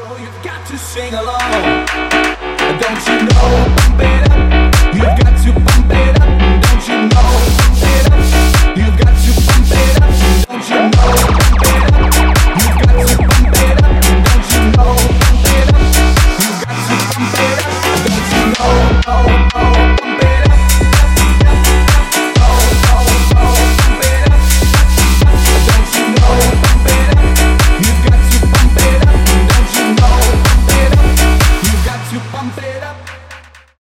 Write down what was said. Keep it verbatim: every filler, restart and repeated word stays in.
So you've got to sing along. Don't you know, baby?